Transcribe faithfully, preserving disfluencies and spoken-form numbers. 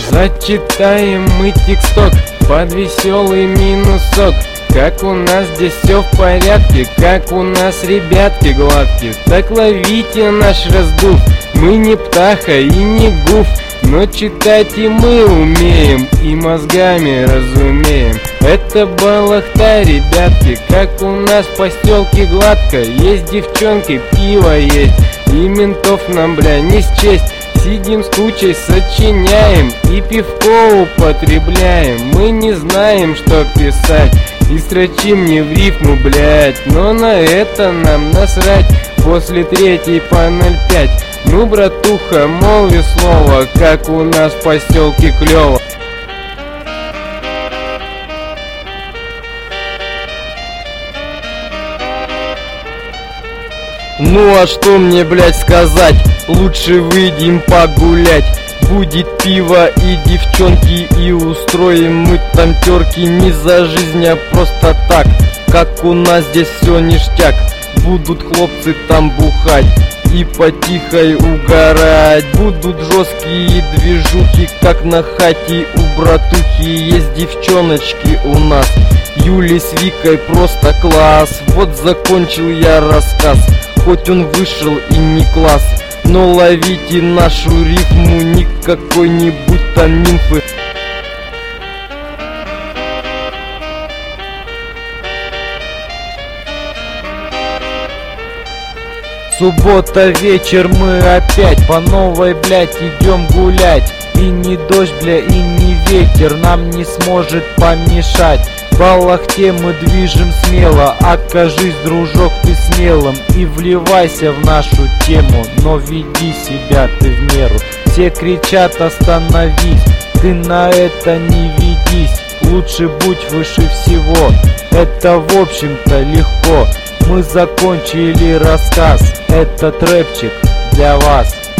Зачитаем мы тексток под веселый минусок. Как у нас здесь все в порядке, как у нас ребятки гладкие. Так ловите наш раздув, мы не птаха и не гуф, но читать и мы умеем, и мозгами разумеем. Это балахта, ребятки, как у нас в поселке гладко. Есть девчонки, пиво есть, и ментов нам, бля, не счесть. Сидим с кучей, сочиняем и пивко употребляем. Мы не знаем, что писать, и строчим не в рифму, блять. Но на это нам насрать. После третьей по ноль пять. Ну, братуха, молви слово, как у нас в поселке клёво. Ну а что мне, блять, сказать? Лучше выйдем погулять. Будет пиво и девчонки, и устроим мы там терки. Не за жизнь, а просто так, как у нас здесь все ништяк. Будут хлопцы там бухать и потихой угорать. Будут жесткие движухи, как на хате у братухи. Есть девчоночки у нас, Юли с Викой просто класс. Вот закончил я рассказ, хоть он вышел и не класс. Но ловите нашу рифму, не какой-нибудь там нимфы. Суббота вечер, мы опять по новой, блять, идем гулять. И ни дождь, бля, и ни ветер нам не сможет помешать. В Балахте мы движем смело, окажись, дружок, ты смелым и вливайся в нашу тему, но веди себя ты в меру. Все кричат остановись, ты на это не ведись, лучше будь выше всего, это в общем-то легко. Мы закончили рассказ, этот рэпчик для вас.